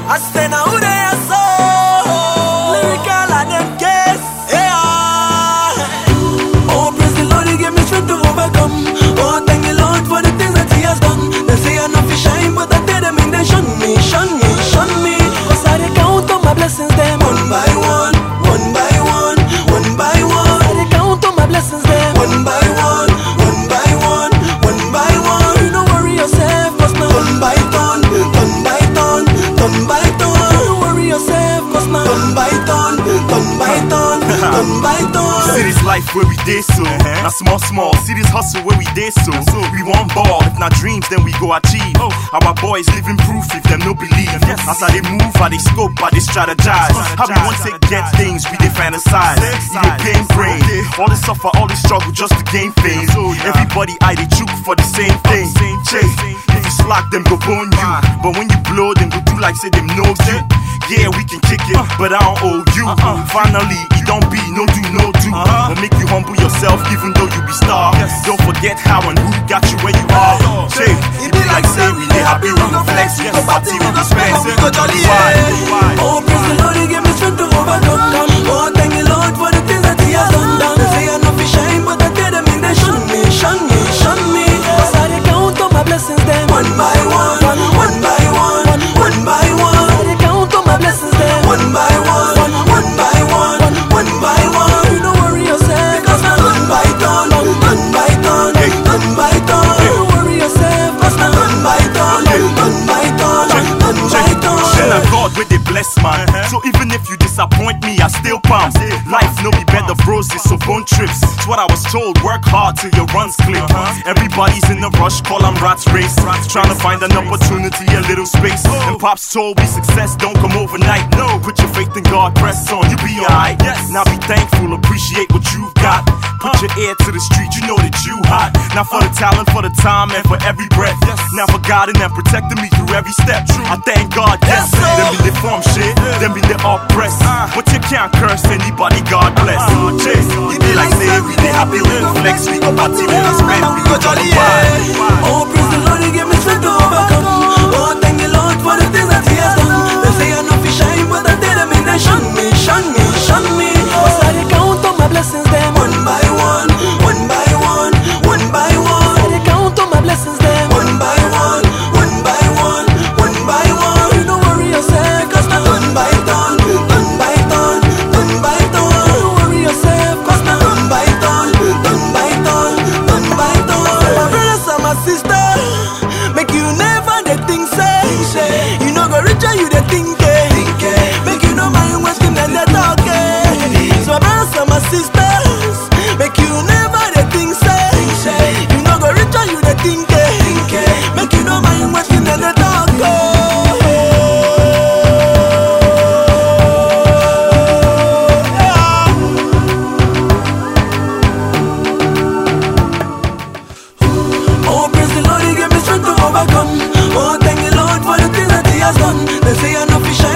I say now who they are so lyrical and them case. Yeah. Oh, praise the Lord, He gave me strength to overcome. Oh, thank you, Lord, for the things that He has done. They say I know fi shine, but I tell them in they shun me, shun me, shun me. Cause I dey count on my blessings, them one by one, one by one, one by one. I dey count on my blessings, them one by one, one by one, one by one. You don't worry yourself, cause now turn by turn, turn by turn, turn by turn. Don't worry yourself, cause now turn by turn, turn by turn, turn by turn. See this life where we did so, now small. See this hustle where we did so. We want ball, if not dreams, then we go achieve. Our boys living proof if them no believe. As I they move, how they scope, how they strategize. How we want to get things, we they fantasize. Either pain, brain, all this suffer, all this struggle just to gain fame. Everybody I they chook for the same thing. Chase, if you slack, them go bone you. But when you blow, them go do like say them know you. Yeah, we can kick it, but I don't owe you. Finally, it don't be no do, no do. But make you humble yourself, even though you be star. Don't forget how and who got you where you are. Say, it be like say we dey happy, we go flex, we go party, we go spend, we go jolly. Oh, praise the Lord, He gave me strength to overcome. Oh, thank you, Lord, for the things that He has done. They say I know fi shine, but I tell them in they shun me, shun me, shun me. Cause I dey count on my blessings, them one by one, one by one, one by one. I dey count on my blessings, them one by one, one by one, one by one. You don't worry yourself, cause now turn by turn, turn by turn, turn by turn. Don't worry yourself, cause now turn by turn, turn by turn, turn by turn. Share God with they bless man. So even if you disappoint me, I still palm. Life no be bed of roses, so bone trips. It's what I was told. Work hard till your runs click. Everybody's in a rush, call them rats race. Trying to find an opportunity, a little space. And pops told me success don't come overnight. No, put your faith in God, press on, you be alright. Now be thankful, appreciate what you've got. Put your ear to the street, you know that you hot. Now for the talent, for the time, and for every breath. Now for guiding and protecting me through every step. I thank God, yes. Them be the form shit, them be the oppressed. But you can't curse anybody, God bless. Chase, it be like say we dey happy, we go flex, we go party, we go spend, we go jolly. Oh, praise the Lord, He gave me strength to overcome. Oh, thank you, Lord, for the things that He has done. They say I know fi shine, but I tell them in they shun me, shun me, shun me. Cause I dey count on my blessings, them one by one, one by one, one by one. I dey count on my blessings, them one by one, one by one, one by one. You don't worry yourself, cause now turn by turn, turn by turn, turn by turn. Don't worry yourself, cause now turn by turn, turn by turn, turn by turn. My brothers and my sisters, make you never they think say, you know go richer you they think make you know my question and they talk. So my brothers and my sisters, make you never they think say, you know go richer you they think make you know my question and they talk. Oh, praise the Lord, He gave me strength to overcome. Oh, thank you, Lord, for the things that He has done. They say I know fi shine.